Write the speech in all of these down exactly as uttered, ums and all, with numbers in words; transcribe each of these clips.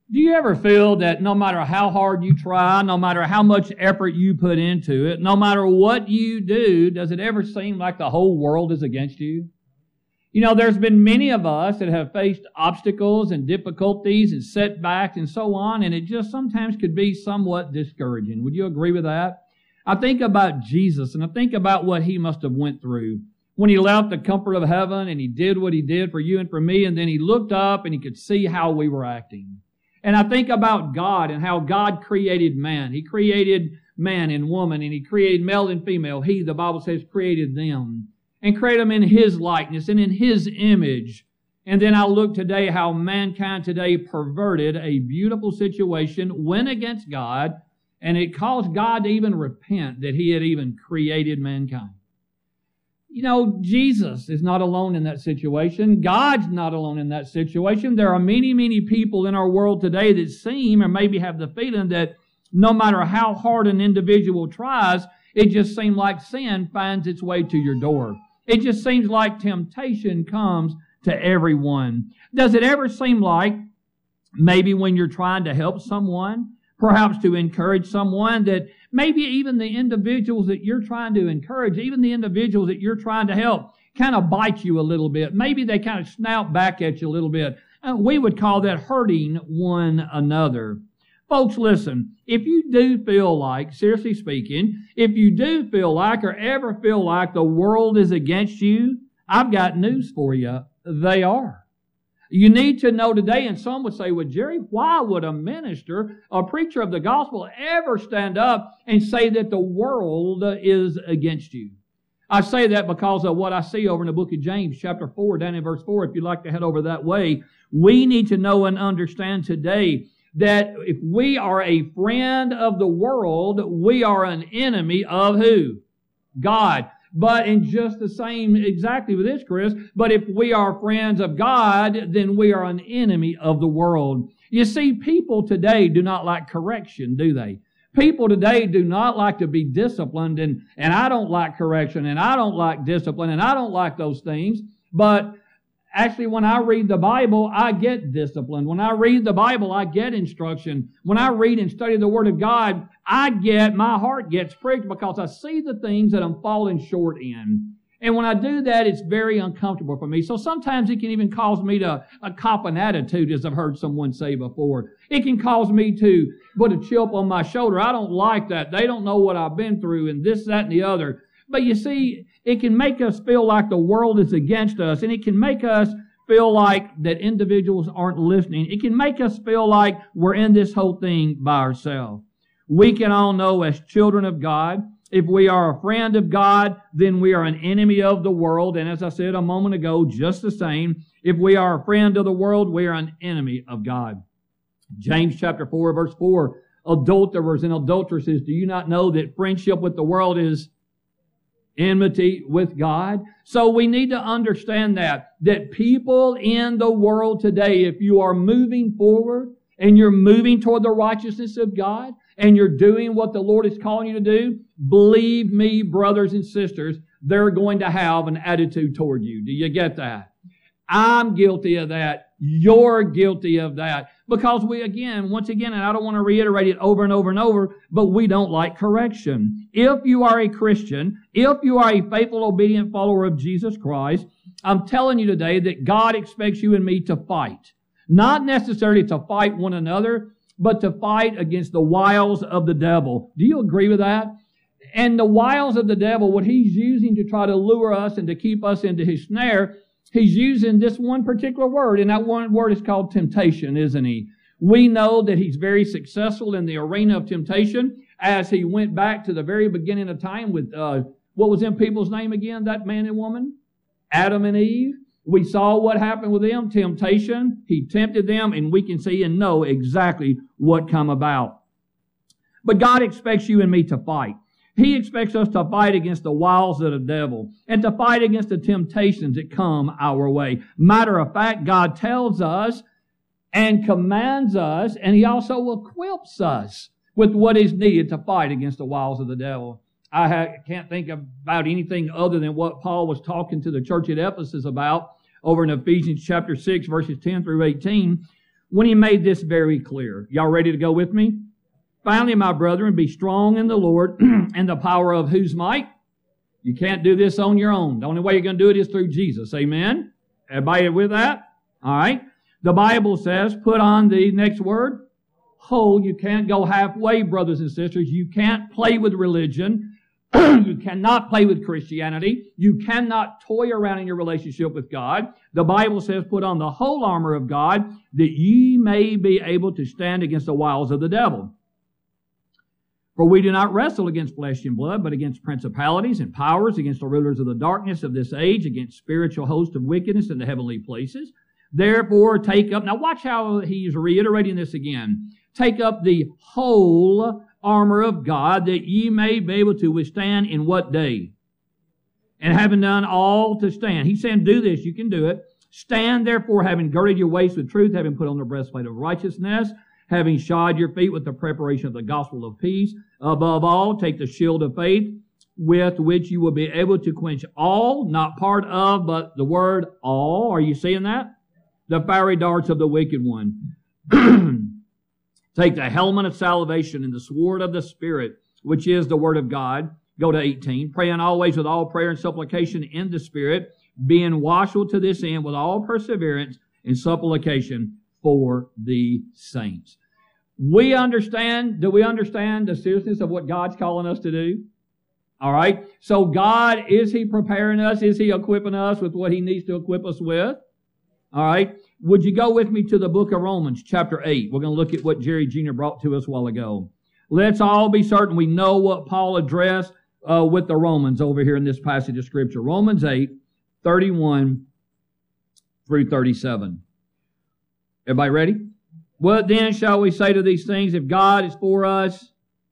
Do you ever feel that no matter how hard you try, no matter how much effort you put into it, no matter what you do, does it ever seem like the whole world is against you? You know, there's been many of us that have faced obstacles and difficulties and setbacks and so on, and it just sometimes could be somewhat discouraging. Would you agree with that? I think about Jesus, and I think about what He must have went through when He left the comfort of heaven and He did what He did for you and for me, and then He looked up and He could see how we were acting. And I think about God and how God created man. He created man and woman, and He created male and female. He, the Bible says, created them and created them in His likeness and in His image. And then I look today how mankind today perverted a beautiful situation, went against God, and it caused God to even repent that He had even created mankind. You know, Jesus is not alone in that situation. God's not alone in that situation. There are many, many people in our world today that seem or maybe have the feeling that no matter how hard an individual tries, it just seems like sin finds its way to your door. It just seems like temptation comes to everyone. Does it ever seem like maybe when you're trying to help someone, perhaps to encourage someone, that maybe even the individuals that you're trying to encourage, even the individuals that you're trying to help, kind of bite you a little bit. Maybe they kind of snout back at you a little bit. Uh, we would call that hurting one another. Folks, listen, if you do feel like, seriously speaking, if you do feel like or ever feel like the world is against you, I've got news for you. They are. You need to know today, and some would say, well, Jerry, why would a minister, a preacher of the gospel, ever stand up and say that the world is against you? I say that because of what I see over in the book of James, chapter four, down in verse four. If you'd like to head over that way, we need to know and understand today that if we are a friend of the world, we are an enemy of who? God. But in just the same, exactly with this, Chris, but if we are friends of God, then we are an enemy of the world. You see, people today do not like correction, do they? People today do not like to be disciplined, and, and I don't like correction, and I don't like discipline, and I don't like those things. But actually, when I read the Bible, I get disciplined. When I read the Bible, I get instruction. When I read and study the Word of God, I get, my heart gets pricked because I see the things that I'm falling short in. And when I do that, it's very uncomfortable for me. So sometimes it can even cause me to a cop an attitude, as I've heard someone say before. It can cause me to put a chip on my shoulder. I don't like that. They don't know what I've been through and this, that, and the other. But you see, it can make us feel like the world is against us, and it can make us feel like that individuals aren't listening. It can make us feel like we're in this whole thing by ourselves. We can all know as children of God, if we are a friend of God, then we are an enemy of the world. And as I said a moment ago, just the same, if we are a friend of the world, we are an enemy of God. James chapter four, verse four, adulterers and adulteresses, do you not know that friendship with the world is enmity with God? So we need to understand that, that people in the world today, if you are moving forward and you're moving toward the righteousness of God and you're doing what the Lord is calling you to do, believe me, brothers and sisters, they're going to have an attitude toward you. Do you get that? I'm guilty of that. You're guilty of that. Because we, again, once again, and I don't want to reiterate it over and over and over, but we don't like correction. If you are a Christian, if you are a faithful, obedient follower of Jesus Christ, I'm telling you today that God expects you and me to fight. Not necessarily to fight one another, but to fight against the wiles of the devil. Do you agree with that? And the wiles of the devil, what he's using to try to lure us and to keep us into his snare, he's using this one particular word, and that one word is called temptation, isn't he? We know that he's very successful in the arena of temptation as he went back to the very beginning of time with, uh, what was in people's name again, that man and woman? Adam and Eve. We saw what happened with them, temptation. He tempted them, and we can see and know exactly what come about. But God expects you and me to fight. He expects us to fight against the wiles of the devil and to fight against the temptations that come our way. Matter of fact, God tells us and commands us, and He also equips us with what is needed to fight against the wiles of the devil. I ha- can't think about anything other than what Paul was talking to the church at Ephesus about over in Ephesians chapter six, verses ten through eighteen, when he made this very clear. Y'all ready to go with me? Finally, my brethren, be strong in the Lord and the power of whose might? You can't do this on your own. The only way you're going to do it is through Jesus. Amen? Everybody with that? All right. The Bible says, put on the next word, whole. You can't go halfway, brothers and sisters. You can't play with religion. You cannot play with Christianity. You cannot toy around in your relationship with God. The Bible says, put on the whole armor of God, that ye may be able to stand against the wiles of the devil. For we do not wrestle against flesh and blood, but against principalities and powers, against the rulers of the darkness of this age, against spiritual hosts of wickedness in the heavenly places. Therefore, take up, now watch how he's reiterating this again. Take up the whole armor of God, that ye may be able to withstand in what day? And having done all to stand. He's saying, do this, you can do it. Stand therefore, having girded your waist with truth, having put on the breastplate of righteousness, having shod your feet with the preparation of the gospel of peace. Above all, take the shield of faith, with which you will be able to quench all, not part of, but the word all. Are you seeing that? The fiery darts of the wicked one. Take the helmet of salvation and the sword of the Spirit, which is the word of God. Go to eighteen. Praying always with all prayer and supplication in the Spirit, being watchful to this end with all perseverance and supplication for the saints. We understand, do we understand the seriousness of what God's calling us to do? All right. So God, is He preparing us? Is He equipping us with what He needs to equip us with? All right. Would you go with me to the book of Romans, chapter eight? We're going to look at what Jerry Junior brought to us a while ago. Let's all be certain we know what Paul addressed uh, with the Romans over here in this passage of Scripture. Romans eight, thirty-one through thirty-seven. Everybody ready? What then shall we say to these things? If God is for us.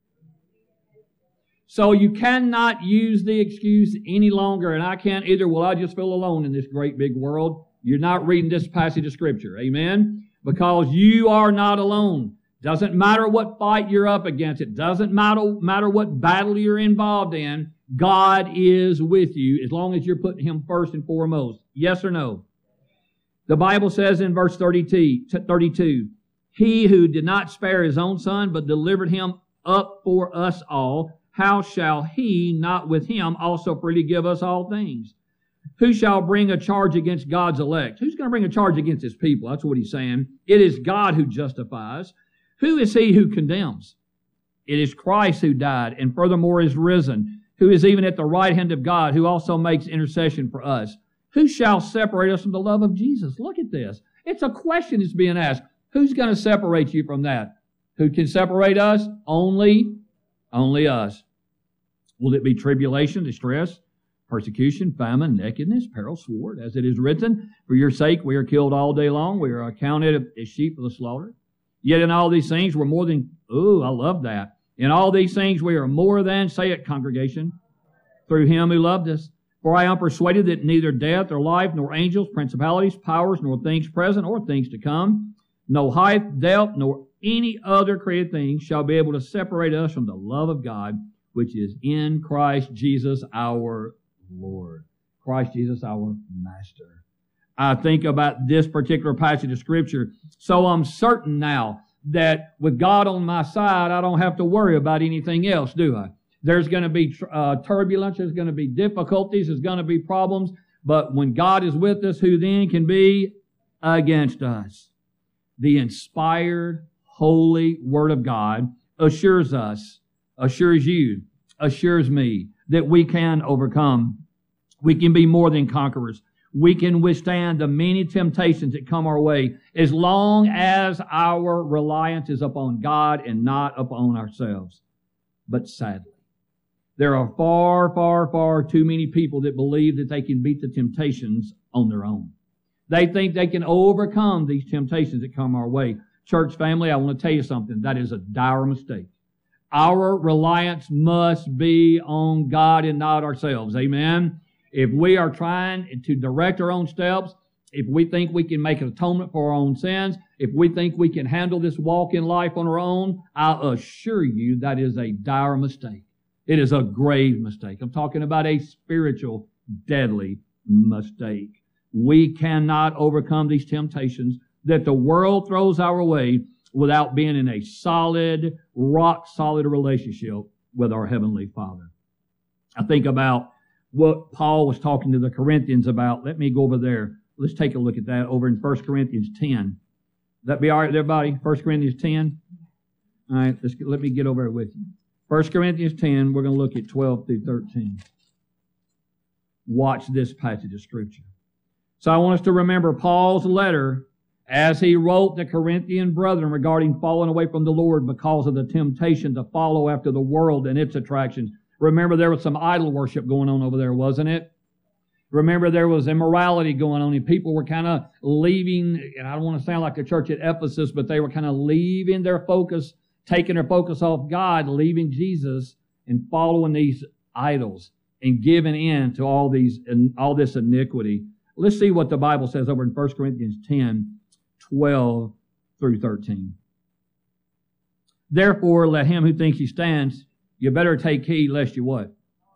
So you cannot use the excuse any longer, and I can't either. Well, I just feel alone in this great big world. You're not reading this passage of Scripture. Amen? Because you are not alone. Doesn't matter what fight you're up against. It doesn't matter, matter what battle you're involved in. God is with you as long as you're putting Him first and foremost. Yes or no? The Bible says in verse thirty-two, He who did not spare His own Son, but delivered Him up for us all, how shall He not with Him also freely give us all things? Who shall bring a charge against God's elect? Who's going to bring a charge against His people? That's what he's saying. It is God who justifies. Who is He who condemns? It is Christ who died, and furthermore is risen, who is even at the right hand of God, who also makes intercession for us. Who shall separate us from the love of Jesus? Look at this. It's a question that's being asked. Who's going to separate you from that? Who can separate us? Only, only us. Will it be tribulation, distress, persecution, famine, nakedness, peril, sword? As it is written, for your sake we are killed all day long. We are accounted as sheep for the slaughter. Yet in all these things we're more than, ooh, I love that. In all these things we are more than, say it, congregation, through Him who loved us. For I am persuaded that neither death or life, nor angels, principalities, powers, nor things present or things to come, no height, depth, nor any other created thing shall be able to separate us from the love of God, which is in Christ Jesus our Lord. Christ Jesus our Master. I think about this particular passage of Scripture, so I'm certain now that with God on my side, I don't have to worry about anything else, do I? There's going to be uh, turbulence, there's going to be difficulties, there's going to be problems, but when God is with us, who then can be against us? The inspired, holy Word of God assures us, assures you, assures me that we can overcome. We can be more than conquerors. We can withstand the many temptations that come our way as long as our reliance is upon God and not upon ourselves. But sadly, there are far, far, far too many people that believe that they can beat the temptations on their own. They think they can overcome these temptations that come our way. Church family, I want to tell you something. That is a dire mistake. Our reliance must be on God and not ourselves. Amen? If we are trying to direct our own steps, if we think we can make an atonement for our own sins, if we think we can handle this walk in life on our own, I assure you that is a dire mistake. It is a grave mistake. I'm talking about a spiritual, deadly mistake. We cannot overcome these temptations that the world throws our way without being in a solid, rock-solid relationship with our Heavenly Father. I think about what Paul was talking to the Corinthians about. Let me go over there. Let's take a look at that over in First Corinthians ten. That be all right with everybody? First Corinthians ten? All right, let's, let me get over there with you. First Corinthians ten, we're going to look at twelve through thirteen. Watch this passage of Scripture. So I want us to remember Paul's letter as he wrote the Corinthian brethren regarding falling away from the Lord because of the temptation to follow after the world and its attractions. Remember, there was some idol worship going on over there, wasn't it? Remember, there was immorality going on, and people were kind of leaving, and I don't want to sound like the church at Ephesus, but they were kind of leaving their focus, taking their focus off God, leaving Jesus, and following these idols and giving in to all these and all this iniquity. Let's see what the Bible says over in First Corinthians ten, twelve through thirteen. Therefore, let him who thinks he stands, you better take heed lest you what?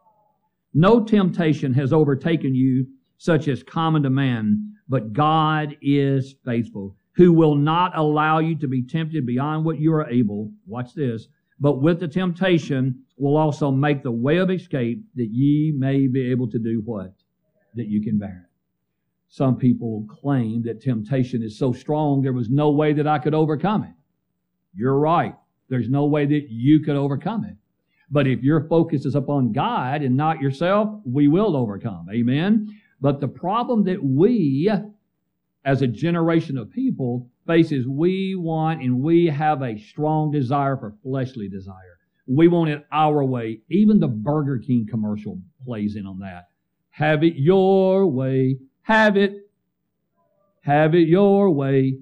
No temptation has overtaken you such as common to man, but God is faithful, who will not allow you to be tempted beyond what you are able. Watch this. But with the temptation will also make the way of escape that ye may be able to do what? That you can bear it. Some people claim that temptation is so strong there was no way that I could overcome it. You're right. There's no way that you could overcome it. But if your focus is upon God and not yourself, we will overcome. Amen? But the problem that we, as a generation of people, face is we want and we have a strong desire for fleshly desire. We want it our way. Even the Burger King commercial plays in on that. Have it your way. Have it. Have it your way.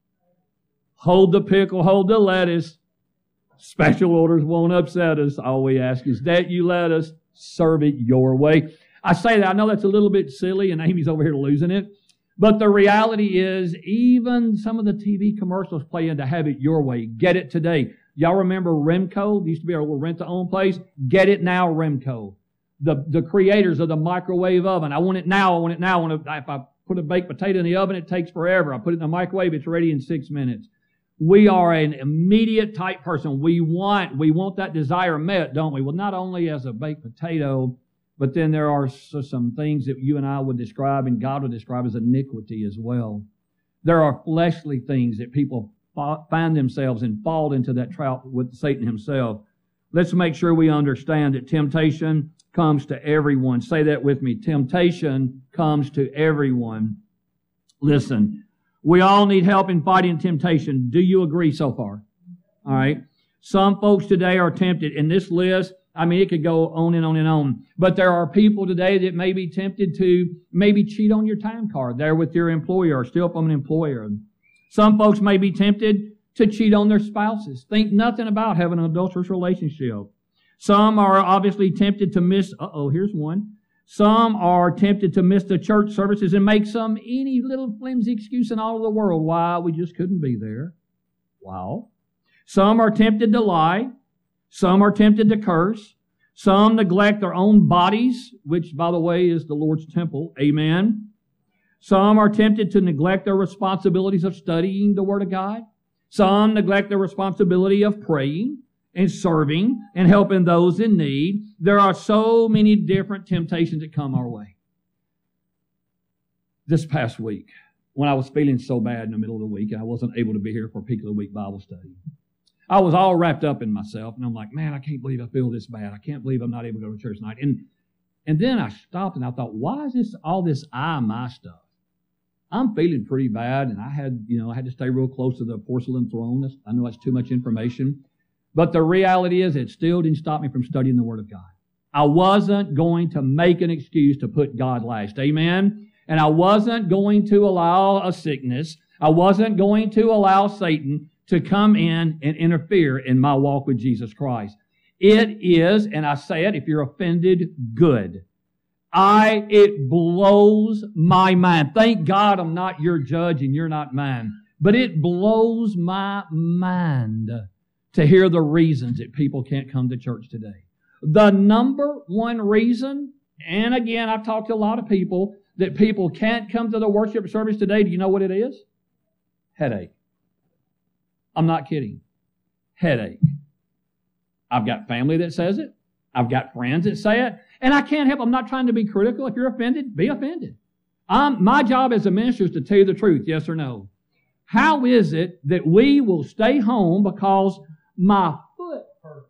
Hold the pickle, hold the lettuce. Special orders won't upset us. All we ask is that you let us serve it your way. I say that, I know that's a little bit silly, and Amy's over here losing it. But the reality is, even some of the T V commercials play into have it your way. Get it today. Y'all remember Remco? It used to be our little rent-to-own place. Get it now, Remco. The, the creators of the microwave oven. I want it now, I want it now. I want to, if I put a baked potato in the oven, it takes forever. I put it in the microwave, it's ready in six minutes. We are an immediate type person. We want, we want that desire met, don't we? Well, not only as a baked potato, but then there are some things that you and I would describe and God would describe as iniquity as well. There are fleshly things that people find themselves and fall into that trap with Satan himself. Let's make sure we understand that temptation comes to everyone. Say that with me. Temptation comes to everyone. Listen. We all need help in fighting temptation. Do you agree so far? All right. Some folks today are tempted. In this list, I mean, it could go on and on and on. But there are people today that may be tempted to maybe cheat on your time card there with your employer or steal from an employer. Some folks may be tempted to cheat on their spouses. Think nothing about having an adulterous relationship. Some are obviously tempted to miss, uh-oh, here's one. Some are tempted to miss the church services and make some any little flimsy excuse in all of the world why we just couldn't be there. Wow. Some are tempted to lie. Some are tempted to curse. Some neglect their own bodies, which, by the way, is the Lord's temple. Amen. Some are tempted to neglect their responsibilities of studying the Word of God. Some neglect their responsibility of praying and serving and helping those in need. There are so many different temptations that come our way. This past week, when I was feeling so bad in the middle of the week and I wasn't able to be here for Peak of the Week Bible study, I was all wrapped up in myself, and I'm like, man, I can't believe I feel this bad. I can't believe I'm not able to go to church tonight. And, and then I stopped and I thought, why is this all this I, my stuff? I'm feeling pretty bad, and I had, you know, I had to stay real close to the porcelain throne. I know that's too much information. But the reality is it still didn't stop me from studying the Word of God. I wasn't going to make an excuse to put God last. Amen? And I wasn't going to allow a sickness. I wasn't going to allow Satan to come in and interfere in my walk with Jesus Christ. It is, and I say it, if you're offended, good. I, it blows my mind. Thank God I'm not your judge and you're not mine. But it blows my mind to hear the reasons that people can't come to church today. The number one reason, and again, I've talked to a lot of people, that people can't come to the worship service today, do you know what it is? Headache. I'm not kidding. Headache. I've got family that says it. I've got friends that say it. And I can't help. I'm not trying to be critical. If you're offended, be offended. Um, my job as a minister is to tell you the truth, yes or no. How is it that we will stay home because my foot hurts?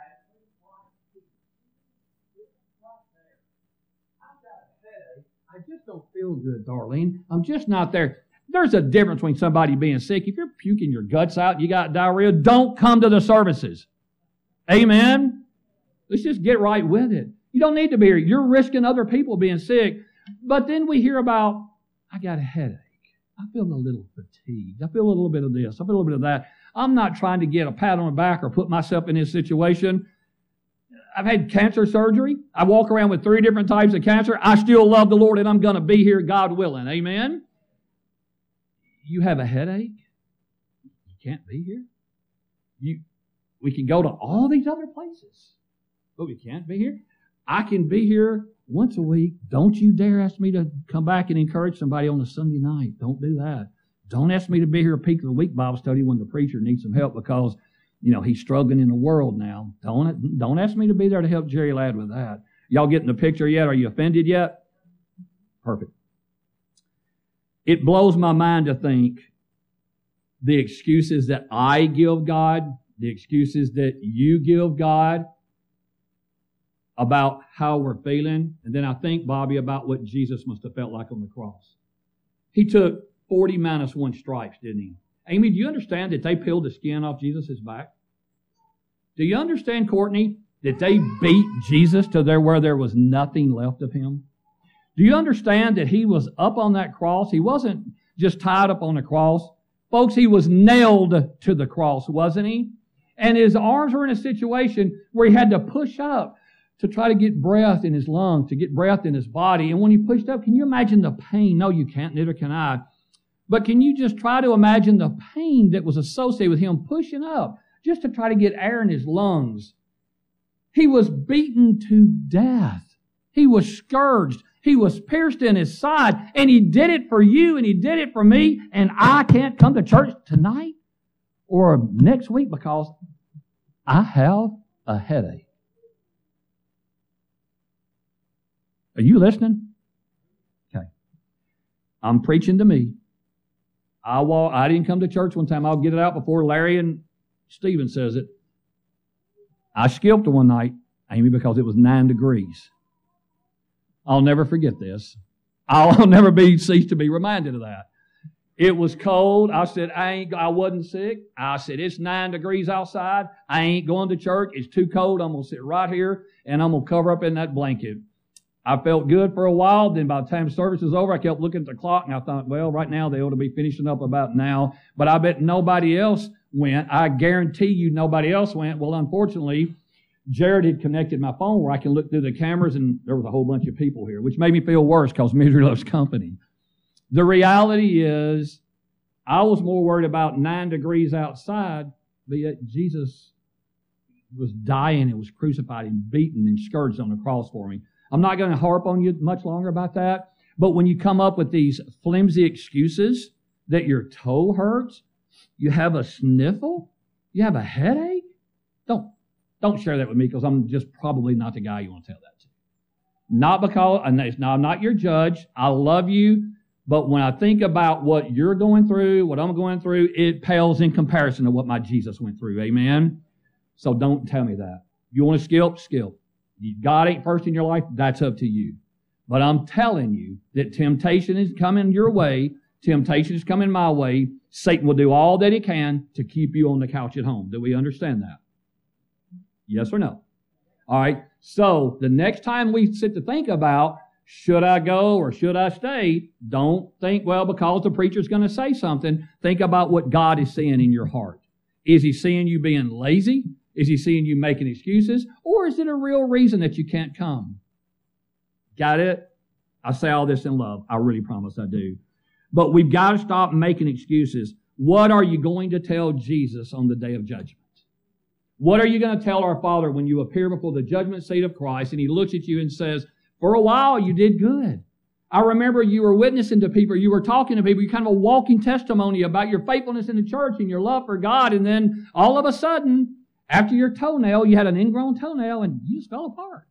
I just don't feel good, Darlene. I'm just not there. There's a difference between somebody being sick. If you're puking your guts out, you got diarrhea, don't come to the services. Amen? Let's just get right with it. You don't need to be here. You're risking other people being sick. But then we hear about, I got a headache. I feel a little fatigued. I feel a little bit of this. I feel a little bit of that. I'm not trying to get a pat on the back or put myself in this situation. I've had cancer surgery. I walk around with three different types of cancer. I still love the Lord and I'm going to be here, God willing. Amen? You have a headache? You can't be here? You, we can go to all these other places, but we can't be here. I can be here once a week. Don't you dare ask me to come back and encourage somebody on a Sunday night. Don't do that. Don't ask me to be here a peak of the week Bible study when the preacher needs some help because, you know, he's struggling in the world now. Don't, don't ask me to be there to help Jerry Ladd with that. Y'all getting the picture yet? Are you offended yet? Perfect. It blows my mind to think the excuses that I give God, the excuses that you give God about how we're feeling. And then I think, Bobby, about what Jesus must have felt like on the cross. He took forty minus one stripes, didn't he? Amy, do you understand that they peeled the skin off Jesus' back? Do you understand, Courtney, that they beat Jesus to there where there was nothing left of him? Do you understand that he was up on that cross? He wasn't just tied up on the cross. Folks, he was nailed to the cross, wasn't he? And his arms were in a situation where he had to push up to try to get breath in his lungs, to get breath in his body. And when he pushed up, can you imagine the pain? No, you can't. Neither can I. But can you just try to imagine the pain that was associated with him pushing up just to try to get air in his lungs? He was beaten to death. He was scourged. He was pierced in his side. And he did it for you and he did it for me. And I can't come to church tonight or next week because I have a headache. Are you listening? Okay. I'm preaching to me. I walk, I didn't come to church one time. I'll get it out before Larry and Stephen says it. I skipped one night, Amy, because it was nine degrees. I'll never forget this. I'll never be cease to be reminded of that. It was cold. I said, I ain't, I wasn't sick. I said, it's nine degrees outside. I ain't going to church. It's too cold. I'm going to sit right here and I'm going to cover up in that blanket. I felt good for a while. Then by the time service was over, I kept looking at the clock and I thought, well, right now they ought to be finishing up about now. But I bet nobody else went. I guarantee you nobody else went. Well, unfortunately, Jared had connected my phone where I can look through the cameras and there was a whole bunch of people here, which made me feel worse because misery loves company. The reality is I was more worried about nine degrees outside, but yet Jesus was dying and was crucified and beaten and scourged on the cross for me. I'm not going to harp on you much longer about that, but when you come up with these flimsy excuses that your toe hurts, you have a sniffle, you have a headache, don't don't share that with me because I'm just probably not the guy you want to tell that to. Not because, now I'm not your judge, I love you, but when I think about what you're going through, what I'm going through, it pales in comparison to what my Jesus went through, amen? So don't tell me that. You want to skip? Skip. God ain't first in your life, that's up to you. But I'm telling you that temptation is coming your way. Temptation is coming my way. Satan will do all that he can to keep you on the couch at home. Do we understand that? Yes or no? All right. So the next time we sit to think about, should I go or should I stay? Don't think, well, because the preacher's going to say something. Think about what God is seeing in your heart. Is he seeing you being lazy? Is he seeing you making excuses? Or is it a real reason that you can't come? Got it? I say all this in love. I really promise I do. But we've got to stop making excuses. What are you going to tell Jesus on the day of judgment? What are you going to tell our Father when you appear before the judgment seat of Christ and he looks at you and says, for a while you did good. I remember you were witnessing to people, you were talking to people, you kind of a walking testimony about your faithfulness in the church and your love for God, and then all of a sudden, after your toenail, you had an ingrown toenail and you just fell apart.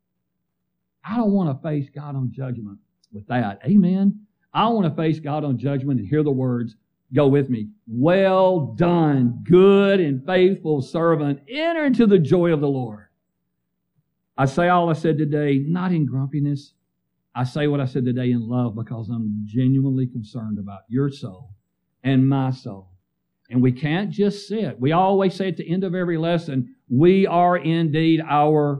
I don't want to face God on judgment with that. Amen. I want to face God on judgment and hear the words, go with me. Well done, good and faithful servant. Enter into the joy of the Lord. I say all I said today, not in grumpiness. I say what I said today in love because I'm genuinely concerned about your soul and my soul. And we can't just sit. We always say at the end of every lesson, we are indeed our...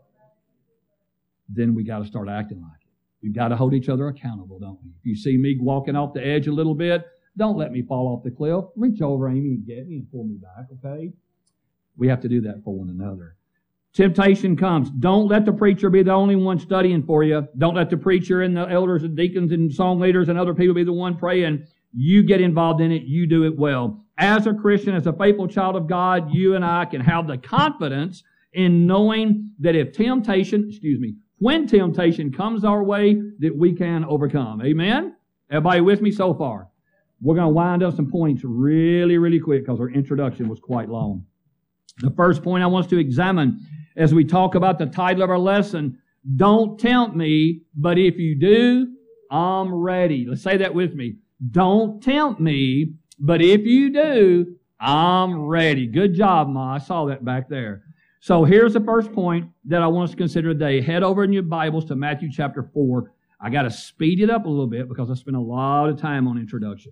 Then we got to start acting like it. We've got to hold each other accountable, don't we? If you see me walking off the edge a little bit, don't let me fall off the cliff. Reach over, Amy, and get me and pull me back, okay? We have to do that for one another. Temptation comes. Don't let the preacher be the only one studying for you. Don't let the preacher and the elders and deacons and song leaders and other people be the one praying. You get involved in it. You do it well. As a Christian, as a faithful child of God, you and I can have the confidence in knowing that if temptation, excuse me, when temptation comes our way, that we can overcome. Amen? Everybody with me so far? We're going to wind up some points really, really quick because our introduction was quite long. The first point I want us to examine as we talk about the title of our lesson, don't tempt me, but if you do, I'm ready. Let's say that with me. Don't tempt me, but if you do, I'm ready. Good job, Ma. I saw that back there. So here's the first point that I want us to consider today. Head over in your Bibles to Matthew chapter four. I got to speed it up a little bit because I spent a lot of time on introduction.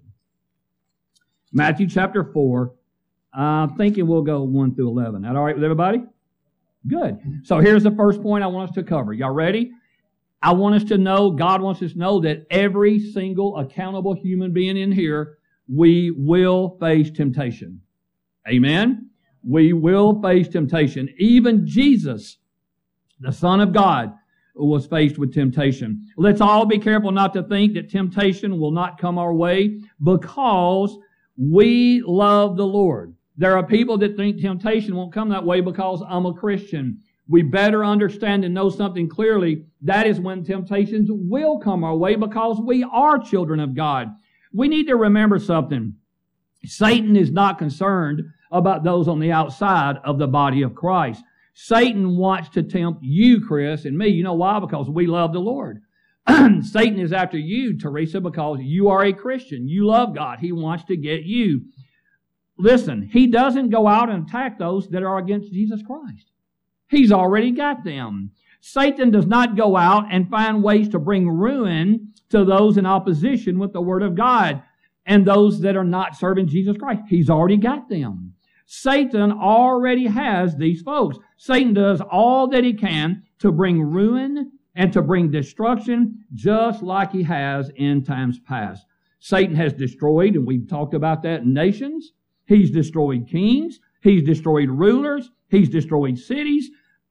Matthew chapter four. I'm thinking we'll go one through eleven. That all right with everybody? Good. So here's the first point I want us to cover. Y'all ready? I want us to know, God wants us to know that every single accountable human being in here, we will face temptation. Amen? We will face temptation. Even Jesus, the Son of God, was faced with temptation. Let's all be careful not to think that temptation will not come our way because we love the Lord. There are people that think temptation won't come that way because I'm a Christian. We better understand and know something clearly. That is when temptations will come our way because we are children of God. We need to remember something. Satan is not concerned about those on the outside of the body of Christ. Satan wants to tempt you, Chris, and me. You know why? Because we love the Lord. Satan is after you, Teresa, because you are a Christian. You love God. He wants to get you. Listen, he doesn't go out and attack those that are against Jesus Christ. He's already got them. Satan does not go out and find ways to bring ruin to those in opposition with the Word of God and those that are not serving Jesus Christ. He's already got them. Satan already has these folks. Satan does all that he can to bring ruin and to bring destruction, just like he has in times past. Satan has destroyed, and we've talked about that, nations. He's destroyed kings. He's destroyed rulers. He's destroyed cities.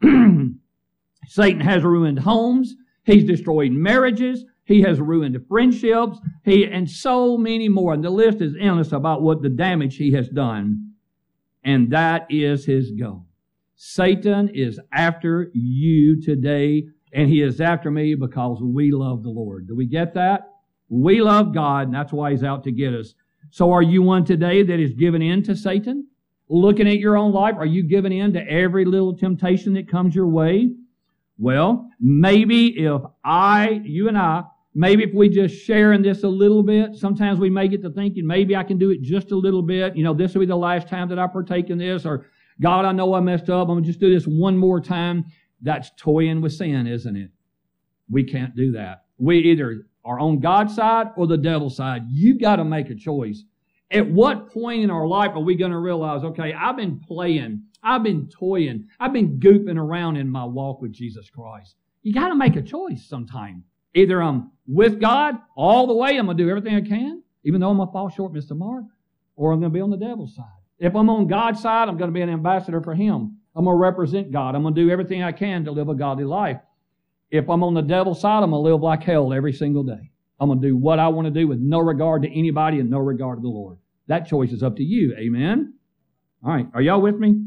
Satan has ruined homes. He's destroyed marriages. He has ruined friendships. He and so many more. And the list is endless about what the damage he has done. And that is his goal. Satan is after you today, and he is after me because we love the Lord. Do we get that? We love God, and that's why he's out to get us. So are you one today that is giving in to Satan? Looking at your own life, are you giving in to every little temptation that comes your way? Well, maybe if I, you and I, maybe if we just share in this a little bit, sometimes we may get to thinking, maybe I can do it just a little bit. You know, this will be the last time that I partake in this, or God, I know I messed up. I'm going to just do this one more time. That's toying with sin, isn't it? We can't do that. We either are on God's side or the devil's side. You've got to make a choice. At what point in our life are we going to realize, okay, I've been playing, I've been toying, I've been goofing around in my walk with Jesus Christ? You got to make a choice sometime. Either I'm with God all the way, I'm going to do everything I can, even though I'm going to fall short, Mister Mark, or I'm going to be on the devil's side. If I'm on God's side, I'm going to be an ambassador for Him. I'm going to represent God. I'm going to do everything I can to live a godly life. If I'm on the devil's side, I'm going to live like hell every single day. I'm going to do what I want to do with no regard to anybody and no regard to the Lord. That choice is up to you. Amen? All right. Are y'all with me?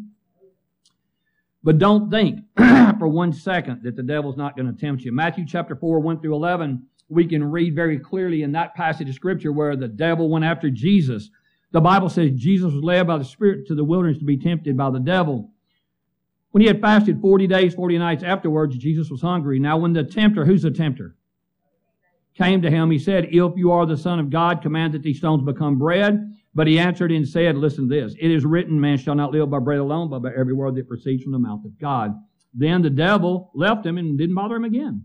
But don't think for one second that the devil's not going to tempt you. Matthew chapter four, one through eleven we can read very clearly in that passage of Scripture where the devil went after Jesus. The Bible says Jesus was led by the Spirit to the wilderness to be tempted by the devil. When he had fasted forty days, forty nights afterwards, Jesus was hungry. Now when the tempter, who's the tempter? Came to him, he said, if you are the Son of God, command that these stones become bread. But he answered and said, listen to this, it is written, man shall not live by bread alone, but by every word that proceeds from the mouth of God. Then the devil left him and didn't bother him again.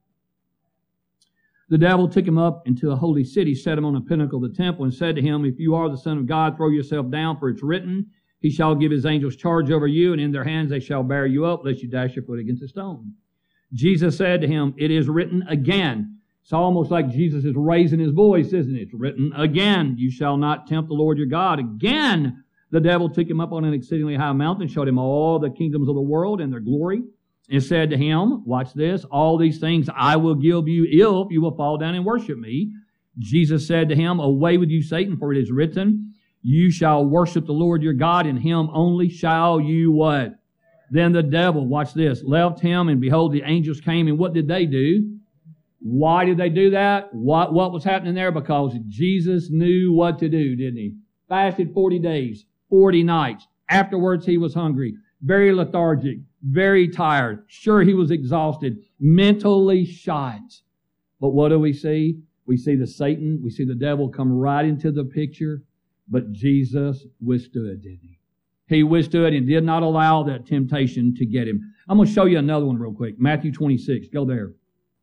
The devil took him up into a holy city, set him on a pinnacle of the temple, and said to him, if you are the Son of God, throw yourself down, for it's written, he shall give his angels charge over you, and in their hands they shall bear you up, lest you dash your foot against a stone. Jesus said to him, it is written again. It's almost like Jesus is raising his voice, isn't it? It's written again, you shall not tempt the Lord your God. Again, the devil took him up on an exceedingly high mountain, showed him all the kingdoms of the world and their glory, and said to him, watch this, all these things I will give you if you will fall down and worship me. Jesus said to him, away with you, Satan, for it is written, you shall worship the Lord your God, and him only shall you what? Then the devil, watch this, left him, and behold, the angels came, and what did they do? Why did they do that? What, what was happening there? Because Jesus knew what to do, didn't he? Fasted forty days, forty nights. Afterwards, he was hungry, very lethargic, very tired. Sure, he was exhausted, mentally shot. But what do we see? We see the Satan, we see the devil come right into the picture. But Jesus withstood, didn't he? He withstood and did not allow that temptation to get him. I'm going to show you another one real quick. Matthew twenty-six. Go there.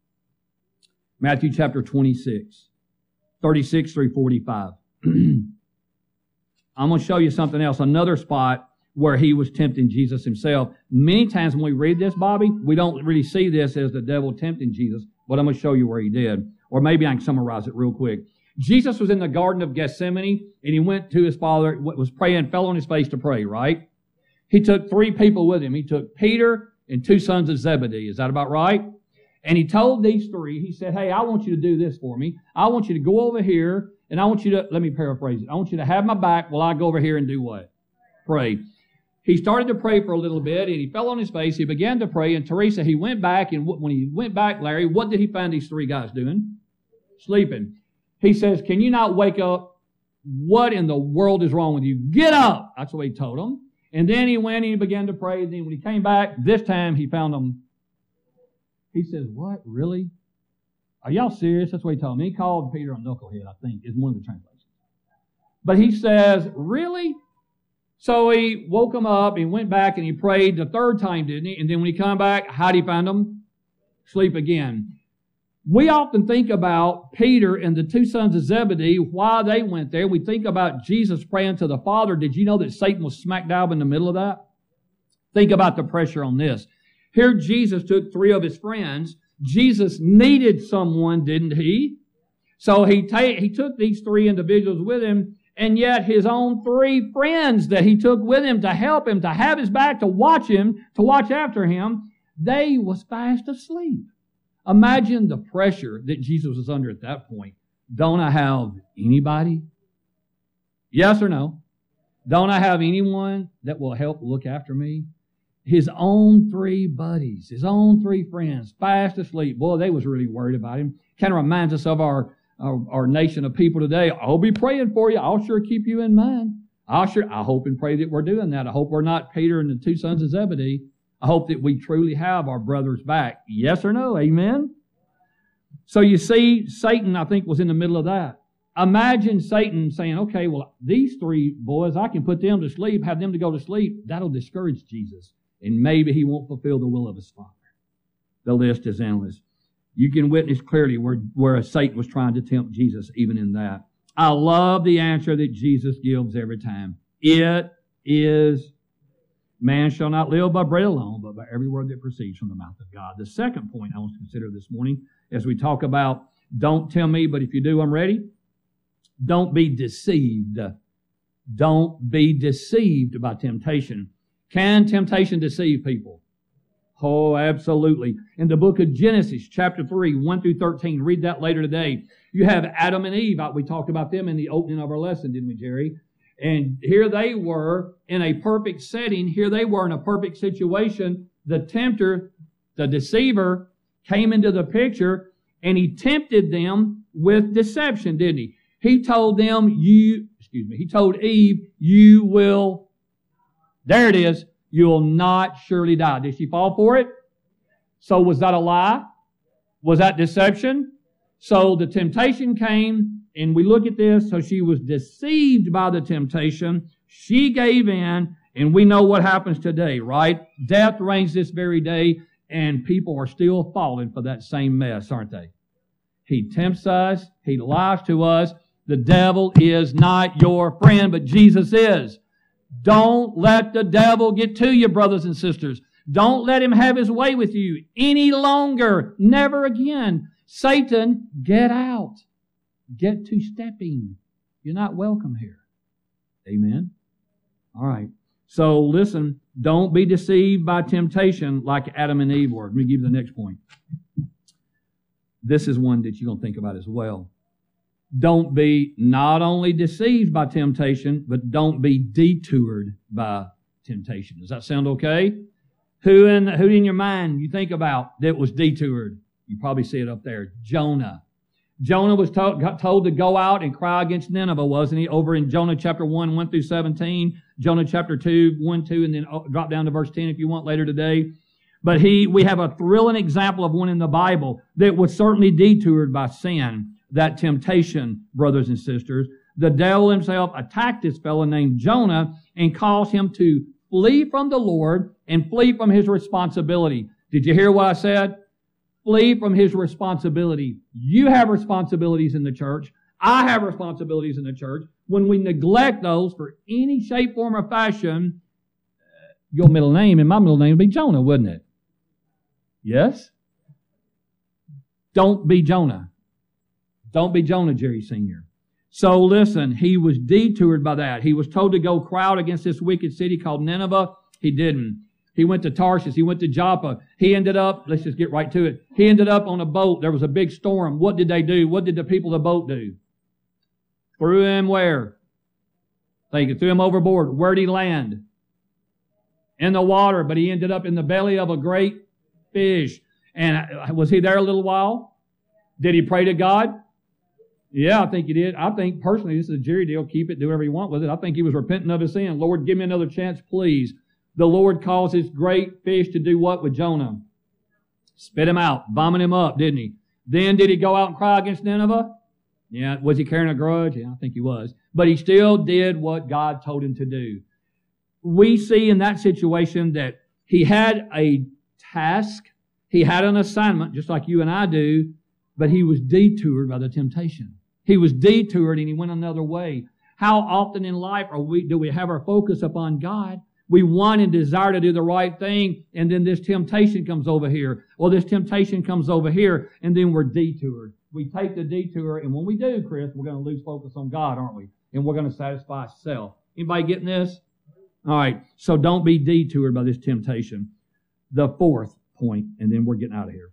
Matthew chapter twenty-six, thirty-six through forty-five. I'm going to show you something else, another spot where he was tempting Jesus himself. Many times when we read this, Bobby, we don't really see this as the devil tempting Jesus, but I'm going to show you where he did. Or maybe I can summarize it real quick. Jesus was in the Garden of Gethsemane, and he went to his Father, was praying, fell on his face to pray, right? He took three people with him. He took Peter and two sons of Zebedee. Is that about right? And he told these three, he said, hey, I want you to do this for me. I want you to go over here, and I want you to, let me paraphrase it. I want you to have my back while I go over here and do what? Pray. He started to pray for a little bit, and he fell on his face. He began to pray, and Teresa, he went back, and when he went back, Larry, what did he find these three guys doing? Sleeping. He says, can you not wake up? What in the world is wrong with you? Get up! That's what he told them. And then he went and he began to pray, and then when he came back, this time he found them. He says, what? Really? Are y'all serious? That's what he told me. He called Peter a knucklehead, I think, is one of the translations. But he says, really? So he woke him up, and he went back, and he prayed the third time, didn't he? And then when he came back, how did he find them? Sleep again. We often think about Peter and the two sons of Zebedee, why they went there. We think about Jesus praying to the Father. Did you know that Satan was smack dab in the middle of that? Think about the pressure on this. Here Jesus took three of his friends. Jesus needed someone, didn't he? So he, ta- he took these three individuals with him, and yet his own three friends that he took with him to help him, to have his back, to watch him, to watch after him, they was fast asleep. Imagine the pressure that Jesus was under at that point. Don't I have anybody? Yes or no? Don't I have anyone that will help look after me? His own three buddies, his own three friends, fast asleep. Boy, they was really worried about him. Kind of reminds us of our, our, our nation of people today. I'll be praying for you. I'll sure keep you in mind. I'll sure, I hope and pray that we're doing that. I hope we're not Peter and the two sons of Zebedee. I hope that we truly have our brothers back. Yes or no? Amen? So you see, Satan, I think, was in the middle of that. Imagine Satan saying, okay, well, these three boys, I can put them to sleep, have them to go to sleep. That'll discourage Jesus. And maybe he won't fulfill the will of his Father. The list is endless. You can witness clearly where, where Satan was trying to tempt Jesus even in that. I love the answer that Jesus gives every time. It is man shall not live by bread alone, but by every word that proceeds from the mouth of God. The second point I want to consider this morning as we talk about don't tell me, but if you do, I'm ready. Don't be deceived. Don't be deceived by temptation. Can temptation deceive people? Oh, absolutely. In the book of Genesis, chapter three, one through thirteen, read that later today. You have Adam and Eve. We talked about them in the opening of our lesson, didn't we, Jerry? And here they were in a perfect setting. Here they were in a perfect situation. The tempter, the deceiver, came into the picture, And He tempted them with deception, didn't He? He told them, you, excuse me, He told Eve, you will, there it is, you'll not surely die. Did she fall for it? So was that a lie? Was that deception? So the temptation came, and we look at this, so she was deceived by the temptation. She gave in, and we know what happens today, right? Death reigns this very day, and people are still falling for that same mess, aren't they? He tempts us. He lies to us. The devil is not your friend, but Jesus is. Don't let the devil get to you, brothers and sisters. Don't let him have his way with you any longer. Never again. Satan, get out. Get to stepping. You're not welcome here. Amen. All right. So listen, don't be deceived by temptation like Adam and Eve were. Let me give you the next point. This is one that you're going to think about as well. Don't be not only deceived by temptation, but don't be detoured by temptation. Does that sound okay? Who in, who in your mind you think about that was detoured? You probably see it up there. Jonah. Jonah was told, got told to go out and cry against Nineveh, wasn't he? Over in Jonah chapter one, one through seventeen. Jonah chapter two, one, two, and then drop down to verse ten if you want later today. But he, we have a thrilling example of one in the Bible that was certainly detoured by sin. That temptation, brothers and sisters. The devil himself attacked this fellow named Jonah and caused him to flee from the Lord and flee from his responsibility. Did you hear what I said? Flee from his responsibility. You have responsibilities in the church. I have responsibilities in the church. When we neglect those for any shape, form, or fashion, your middle name and my middle name would be Jonah, wouldn't it? Yes? Don't be Jonah. Don't be Jonah, Jerry Senior So listen, he was detoured by that. He was told to go crowd against this wicked city called Nineveh. He didn't. He went to Tarshish. He went to Joppa. He ended up, let's just get right to it. He ended up on a boat. There was a big storm. What did they do? What did the people of the boat do? Threw him where? They threw him overboard. Where did he land? In the water, but he ended up in the belly of a great fish. And was he there a little while? Did he pray to God? Yeah, I think he did. I think personally, this is a Jerry deal. Keep it, do whatever you want with it. I think he was repenting of his sin. Lord, give me another chance, please. The Lord caused this great fish to do what with Jonah? Spit him out, vomit him up, didn't he? Then did he go out and cry against Nineveh? Yeah. Was he carrying a grudge? Yeah, I think he was. But he still did what God told him to do. We see in that situation that he had a task. He had an assignment, just like you and I do, but he was detoured by the temptation. He was detoured and he went another way. How often in life are we, do we have our focus upon God? We want and desire to do the right thing, and then this temptation comes over here, or this temptation comes over here, and then we're detoured. We take the detour, and when we do, Chris, we're going to lose focus on God, aren't we? And we're going to satisfy self. Anybody getting this? All right, so don't be detoured by this temptation. The fourth point, and then we're getting out of here.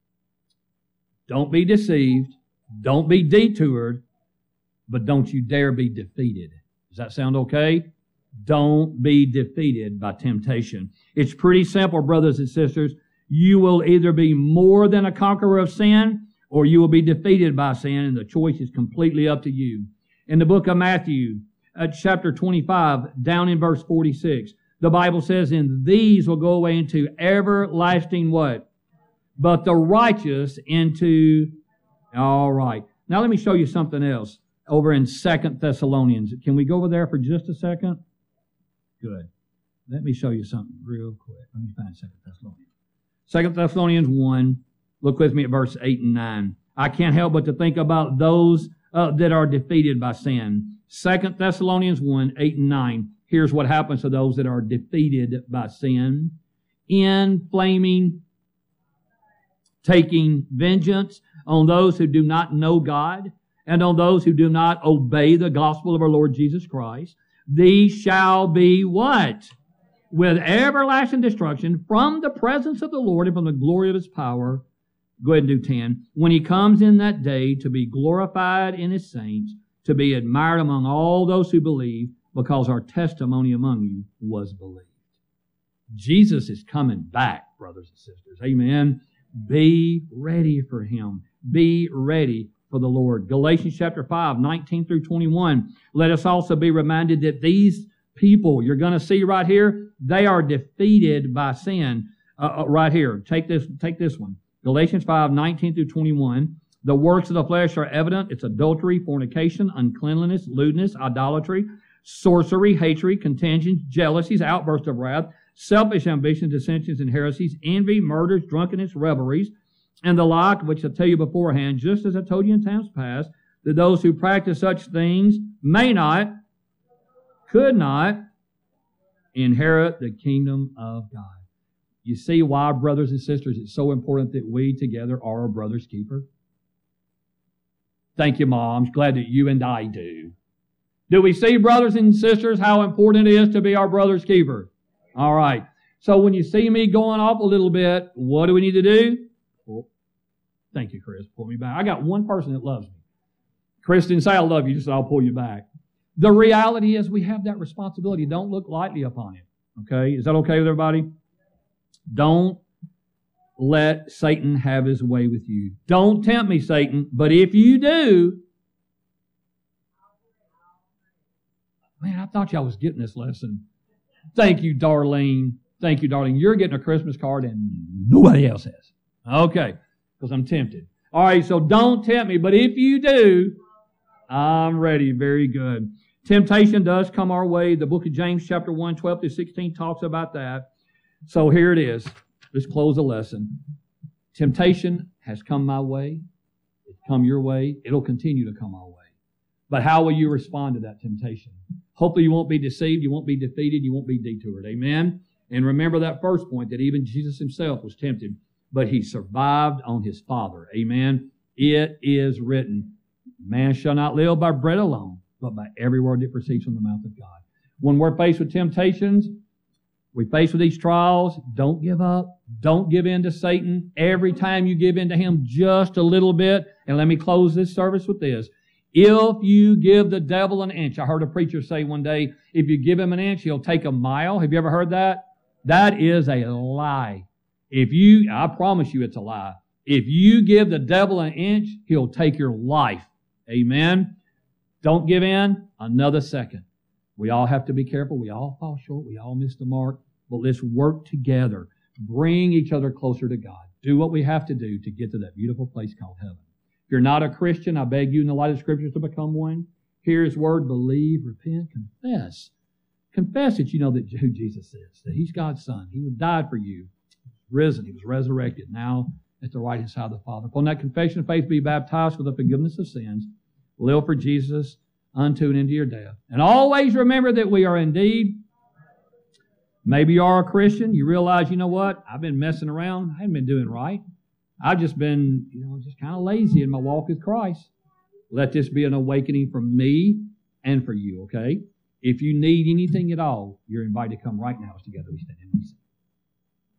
Don't be deceived. Don't be detoured, but don't you dare be defeated. Does that sound okay? Don't be defeated by temptation. It's pretty simple, brothers and sisters. You will either be more than a conqueror of sin, or you will be defeated by sin, and the choice is completely up to you. In the book of Matthew, at chapter twenty-five, down in verse forty-six, the Bible says, and these will go away into everlasting what? But the righteous into... All right. Now let me show you something else over in Second Thessalonians. Can we go over there for just a second? Good. Let me show you something real quick. Let me find Second Thessalonians. Second Thessalonians one. Look with me at verse eight and nine. I can't help but to think about those uh, that are defeated by sin. Second Thessalonians one, eight and nine. Here's what happens to those that are defeated by sin. Inflaming, taking vengeance on those who do not know God and on those who do not obey the gospel of our Lord Jesus Christ. These shall be what? With everlasting destruction from the presence of the Lord and from the glory of His power. Go ahead and do ten. When He comes in that day to be glorified in His saints, to be admired among all those who believe, because our testimony among you was believed. Jesus is coming back, brothers and sisters. Amen. Be ready for Him. be ready for the Lord. Galatians chapter five, nineteen through twenty-one. Let us also be reminded that these people, you're going to see right here, they are defeated by sin. Uh, right here, take this, take this one. Galatians five, nineteen through twenty-one. The works of the flesh are evident. It's adultery, fornication, uncleanliness, lewdness, idolatry, sorcery, hatred, contentions, jealousies, outbursts of wrath, selfish ambitions, dissensions, and heresies, envy, murders, drunkenness, revelries, and the like, which I tell you beforehand, just as I told you in times past, that those who practice such things may not, could not, inherit the kingdom of God. You see why, brothers and sisters, it's so important that we together are a brother's keeper? Thank you, moms. Glad that you and I do. Do we see, brothers and sisters, how important it is to be our brother's keeper? All right. So when you see me going off a little bit, what do we need to do? Well, thank you, Chris. Pull me back. I got one person that loves me. Chris didn't say I love you, just said I'll pull you back. The reality is we have that responsibility. Don't look lightly upon it. Okay? Is that okay with everybody? Don't let Satan have his way with you. Don't tempt me, Satan. But if you do, man, I thought y'all was getting this lesson. Thank you, Darlene. Thank you, darling. You're getting a Christmas card and nobody else has. Okay, because I'm tempted. All right, so don't tempt me. But if you do, I'm ready. Very good. Temptation does come our way. The book of James, chapter one, twelve through sixteen, talks about that. So here it is. Let's close the lesson. Temptation has come my way. It's come your way. It'll continue to come our way. But how will you respond to that temptation? Hopefully you won't be deceived. You won't be defeated. You won't be detoured. Amen? And remember that first point, that even Jesus himself was tempted, but he survived on his Father. Amen? It is written, man shall not live by bread alone, but by every word that proceeds from the mouth of God. When we're faced with temptations, we're faced with these trials, don't give up. Don't give in to Satan. Every time you give in to him just a little bit, and let me close this service with this. If you give the devil an inch, I heard a preacher say one day, if you give him an inch, he'll take a mile. Have you ever heard that? That is a lie. If you, I promise you it's a lie. If you give the devil an inch, he'll take your life. Amen? Don't give in another second. We all have to be careful. We all fall short. We all miss the mark. But let's work together. Bring each other closer to God. Do what we have to do to get to that beautiful place called heaven. If you're not a Christian, I beg you in the light of Scriptures to become one. Hear His Word, believe, repent, confess. Confess that you know that who Jesus is, that He's God's Son. He died for you. He was risen. He was resurrected. Now at the right hand side of the Father. Upon that confession of faith, be baptized for the forgiveness of sins. Live for Jesus unto and into your death. And always remember that we are indeed, maybe you are a Christian. You realize, you know what? I've been messing around. I haven't been doing right. I've just been, you know, just kind of lazy in my walk with Christ. Let this be an awakening for me and for you, okay? If you need anything at all, you're invited to come right now as together we stand and we sing.